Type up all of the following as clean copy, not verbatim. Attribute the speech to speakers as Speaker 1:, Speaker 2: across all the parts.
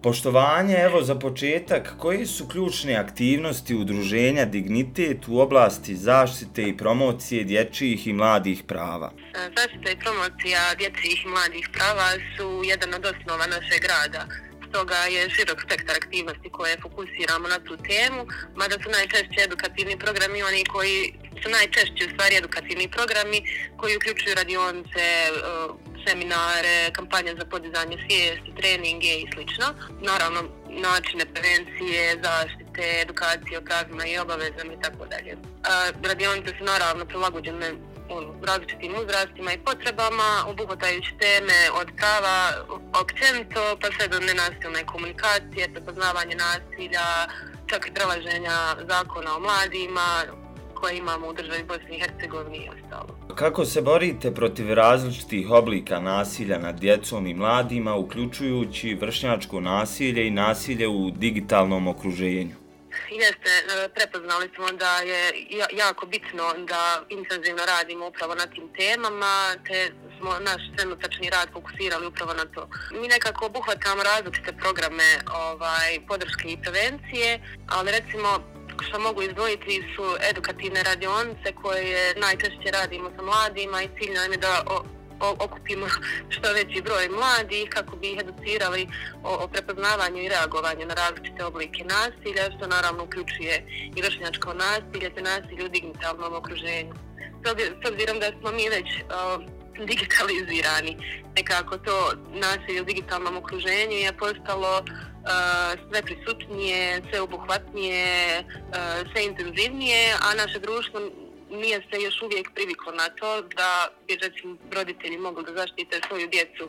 Speaker 1: Poštovanje, evo za početak, koje su ključne aktivnosti udruženja Dignitet u oblasti zaštite i promocije dječjih i mladih prava?
Speaker 2: Zaštita i promocija dječjih i mladih prava su jedan od osnova našeg rada. Stoga je širok spektar aktivnosti koje fokusiramo na tu temu, mada su najčešće edukativni programi oni koji su najčešći u stvari edukativni programi koji uključuju radionice, seminare, kampanje za podizanje svijesti, treninge i sl. Naravno, načine prevencije, zaštite, edukacije o pravima i obavezama itd. Radionice su naravno prilagođene različitim uzrastima i potrebama, obuhvatajući teme od prava općenito pa sve do nenasilne komunikacije, prepoznavanje nasilja, čak i prelaženja zakona o mladima koje imamo u državi Bosni i Hercegovini i ostalo.
Speaker 1: Kako se borite protiv različitih oblika nasilja nad djecom i mladima, uključujući vršnjačko nasilje i nasilje u digitalnom okruženju?
Speaker 2: Jeste, prepoznali smo da je jako bitno da intenzivno radimo upravo na tim temama, te smo naš trenutačni rad fokusirali upravo na to. Mi nekako obuhvatamo različite programe podrške i prevencije, ali recimo što mogu izdvojiti su edukativne radionice koje najčešće radimo sa mladima i cilj nam je da okupimo što veći broj mladih kako bi ih educirali o prepoznavanju i reagovanju na različite oblike nasilja, što naravno uključuje i vršnjačko nasilje te nasilje u digitalnom okruženju. S obzirom da smo mi već digitalizirani, nekako to nasilje u digitalnom okruženju je postalo sve prisutnije, sve obuhvatnije, sve intenzivnije, a naše društvo nije se još uvijek priviklo na to da bi recimo roditelji mogli da zaštite svoju djecu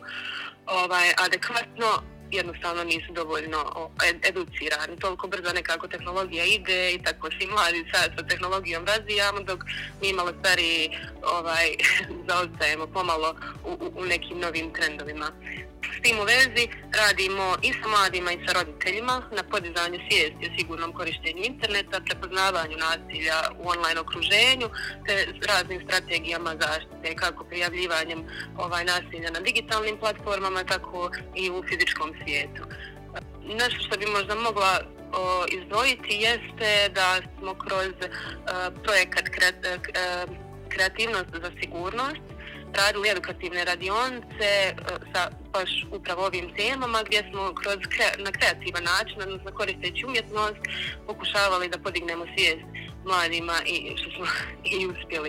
Speaker 2: adekvatno, jednostavno nisu dovoljno educirani. Toliko brzo nekako tehnologija ide i tako svi mladi sad sa tehnologijom razvijamo, dok mi malo stariji zaostajemo pomalo u nekim novim trendovima. S tim u vezi radimo i sa mladima i sa roditeljima na podizanju svijesti o sigurnom korištenju interneta, prepoznavanju nasilja u online okruženju te raznim strategijama zaštite, kako prijavljivanjem nasilja na digitalnim platformama, tako i u fizičkom svijetu. Nešto što bi možda mogla izdvojiti jeste da smo kroz projekat Kreativnost za sigurnost radili edukativne radionice sa baš upravo ovim temama gdje smo na kreativan način, odnosno koristeći umjetnost, pokušavali da podignemo svijest mladima i što smo i uspjeli.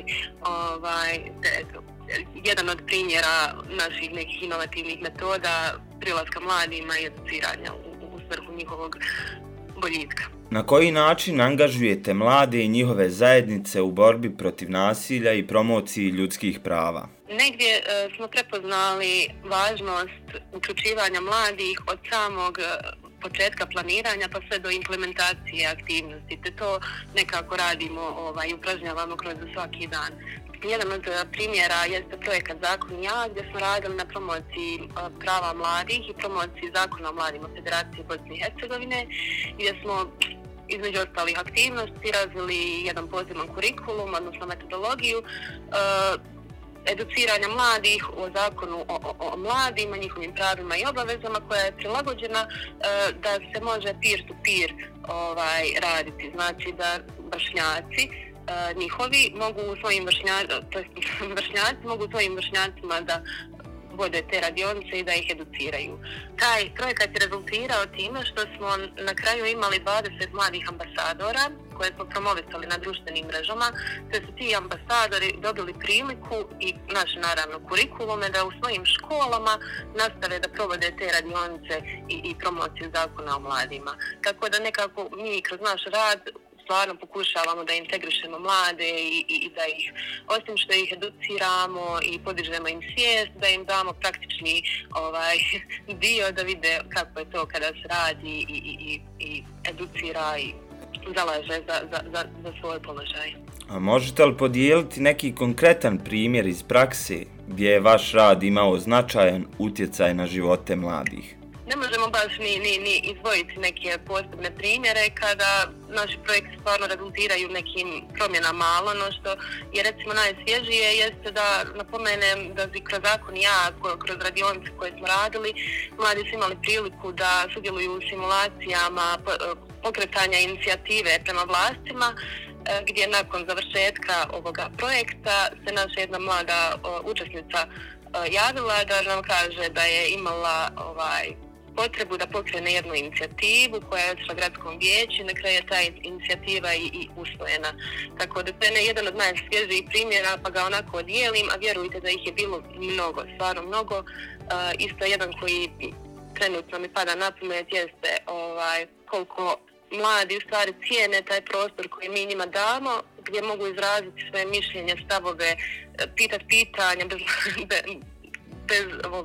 Speaker 2: Jedan od primjera naših nekih inovativnih metoda prilaska mladima i educiranja u svrhu njihovog boljitka.
Speaker 1: Na koji način angažujete mlade i njihove zajednice u borbi protiv nasilja i promociji ljudskih prava?
Speaker 2: Negdje smo prepoznali važnost uključivanja mladih od samog početka planiranja pa sve do implementacije aktivnosti, te to nekako radimo i upražnjavamo kroz svaki dan. Jedan od primjera jeste projekat Zakon i ja, gdje smo radili na promociji prava mladih i promociji zakona o mladima Federacije Bosne i Hercegovine, gdje smo između ostalih aktivnosti razvili jedan poseban kurikulum, odnosno metodologiju educiranja mladih o zakonu o mladima, njihovim pravima i obavezama koja je prilagođena da se može peer-to-peer raditi. Znači da vršnjaci njihovi mogu svojim vršnjacima da vode te radionice i da ih educiraju. Taj projekat je rezultirao time što smo na kraju imali 20 mladih ambasadora koje smo promovisali na društvenim mrežama, te su ti ambasadori dobili priliku i naše naravno kurikulume da u svojim školama nastave da provode te radionice i promociju zakona o mladima. Tako da nekako mi kroz naš rad stvarno pokušavamo da integrišemo mlade i da ih, osim što ih educiramo i podižemo im svijest, da im damo praktični dio da vide kako je to kada se radi i educira i zalaže za svoj položaj.
Speaker 1: A možete li podijeliti neki konkretan primjer iz prakse gdje je vaš rad imao značajan utjecaj na živote mladih?
Speaker 2: ne možemo baš ni izdvojiti neke posebne primjere kada naši projekti stvarno rezultiraju nekim promjenama, ali ono što je recimo najsvježije jeste da napomenem da kroz zakon ja, kroz radionice koje smo radili, mladi su imali priliku da sudjeluju u simulacijama pokretanja inicijative prema vlastima, gdje nakon završetka ovoga projekta se naša jedna mlada učesnica javila da nam kaže da je imala potrebu da pokrene jednu inicijativu koja je otišla gradskom vijeću i na kraju je ta inicijativa i usvojena. Tako da to je jedan od najsvježijih primjera, pa ga onako dijelim, a vjerujte da ih je bilo mnogo, stvarno mnogo. Isto jedan koji trenutno mi pada na pamet jeste koliko mladi u stvari cijene taj prostor koji mi njima damo, gdje mogu izraziti svoje mišljenje, stavove, pitati pitanja bez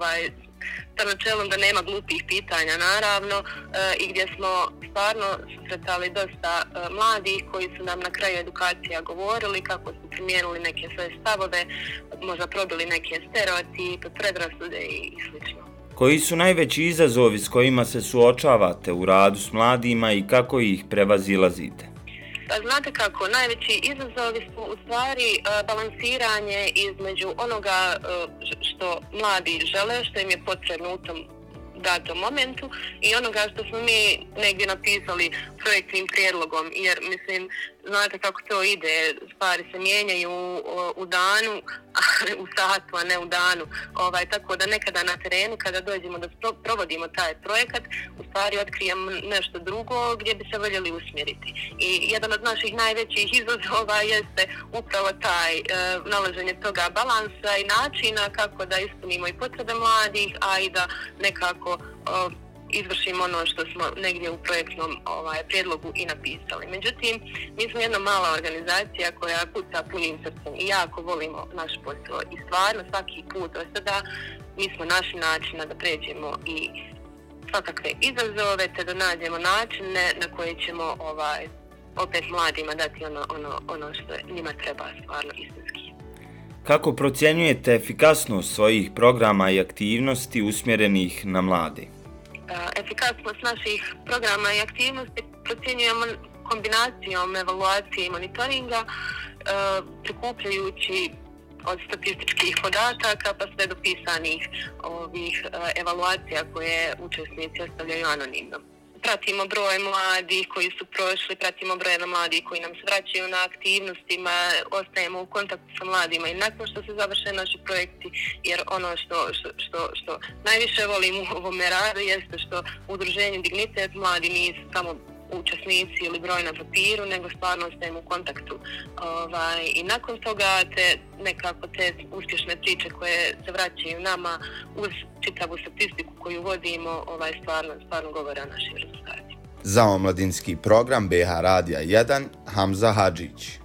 Speaker 2: sa načelom da nema glupih pitanja naravno, i gdje smo stvarno susretali dosta mladih koji su nam na kraju edukacija govorili kako su primijenili neke svoje stavove, možda probili neke stereotipe, predrasude i slično.
Speaker 1: Koji su najveći izazovi s kojima se suočavate u radu s mladima i kako ih prevazilazite?
Speaker 2: Pa znate kako, najveći izazovi su u stvari balansiranje između onoga što mladi žele, što im je potrebno u tom datom momentu i onoga što smo mi negdje napisali projektnim prijedlogom, jer mislim, znate kako to ide, stvari se mijenjaju u danu, u satu, a ne u danu. Tako da nekada na terenu, kada dođemo da provodimo taj projekat, u stvari otkrijemo nešto drugo gdje bi se voljeli usmjeriti. I jedan od naših najvećih izazova jeste upravo taj nalaženje toga balansa i načina kako da ispunimo i potrebe mladih, a i da nekako izvršimo ono što smo negdje u projektnom prijedlogu i napisali. Međutim, mi smo jedna mala organizacija koja kuca punim srcem i jako volimo naš posao i stvarno svaki put do sada mi smo našli načina da pređemo i svakakve izazove te da nađemo načine na koje ćemo opet mladima dati ono što njima treba stvarno istinski.
Speaker 1: Kako procjenjujete efikasnost svojih programa i aktivnosti usmjerenih na mlade?
Speaker 2: Efikasnost naših programa i aktivnosti procjenjujemo kombinacijom evaluacije i monitoringa, prikupljajući od statističkih podataka pa sve do pisanih evaluacija koje učesnici ostavljaju anonimno. Pratimo broj mladih koji su prošli, pratimo broj mladih koji nam se vraćaju na aktivnostima, ostajemo u kontaktu sa mladima i nakon što se završe naši projekti, jer ono što najviše volim u ovome radu jeste što u udruženju Dignitet mladi nisu samo učesnici ili broj na papiru, nego stvarno ostajemo u kontaktu. I nakon toga nekako te uspješne priče koje se vraćaju nama uz čitavu statistiku koju vodimo, stvarno govore o našim rezultatima.
Speaker 3: Za omladinski program BH Radija 1, Hamza Hadžić.